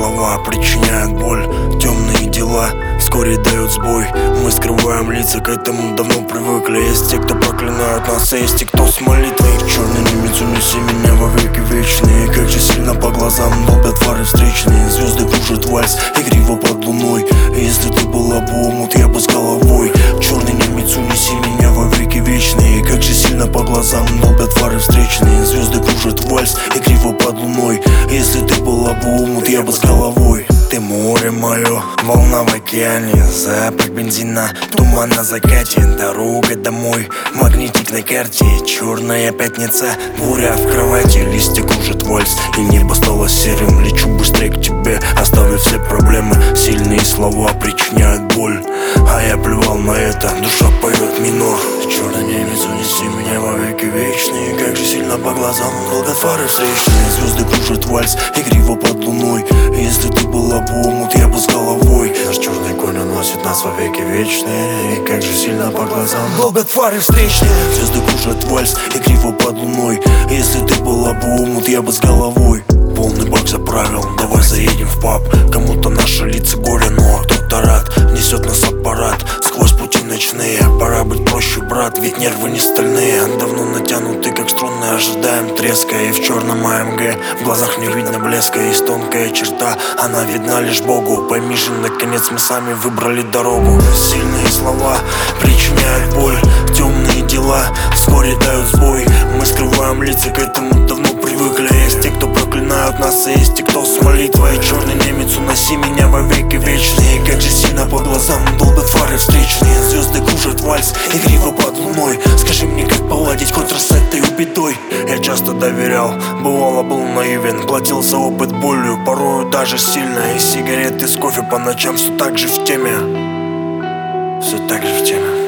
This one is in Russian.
слова причиняют боль, темные дела вскоре дают сбой. Мы скрываем лица, к этому давно привыкли. Есть те, кто проклинают нас, а есть те, кто с молитвой. Черный немец, унеси меня во веки вечные. Как же сильно по глазам долбят фары встречные. Звезды кружат вальс, игриво под луной. Если ты была бы омут, я бы с головой. Черный немец, унеси меня во веки вечные. Как же сильно по глазам долбят фары встречные. Звезды кружат вальс, игриво под луной. Если ты была бы омут, я бы с головой. Ты море мое, волна в океане, запах бензина, туман на закате, дорога домой, магнитик на карте, черная пятница, буря в кровати, листья кружат вальс, и небо стало серым. Лечу быстрее к тебе, оставив все проблемы. Сильные слова причиняют боль, а я плевал на это, душа поет минор. Черный немец, унеси меня во веки вечные. Как же сильно по глазам долгот фары встречные. Звезды кружат вальс, игриво под луной. Если ты была бы омут, я бы с головой. Наш черный конь уносит нас во веки вечные. И как же сильно по глазам долгот фары встречные. Звезды кружат вальс, игриво под луной. Если ты была бы омут, я бы с головой. Полный бак заправил, давай заедем в паб. Кому-то наши лица горе, но кто-то рад. Несет нас аппарат сквозь пути ночные. Пора быть проще, брат, ведь нервы не стальные. Давно натянуты, как струны, ожидаем треска. И в черном АМГ в глазах не видно блеска. Есть тонкая черта, она видна лишь Богу. Пойми же, наконец мы сами выбрали дорогу. Сильные слова причиняют боль, темные дела вскоре дают сбой. Мы скрываем лица, к этому давно привыкли. Есть те, кто проклинают нас, и есть те, кто с молитвой. Черный немец, уноси меня во веки вечные. Как же сильно по глазам долбят фары встречные. Звезды кружат вальс, игриво под луной. Скажи мне, как поладить контр с этой бедой. Я часто доверял, бывало был наивен. Платил за опыт болью, порою даже сильно. И сигареты с кофе по ночам все так же в теме. Все так же в теме.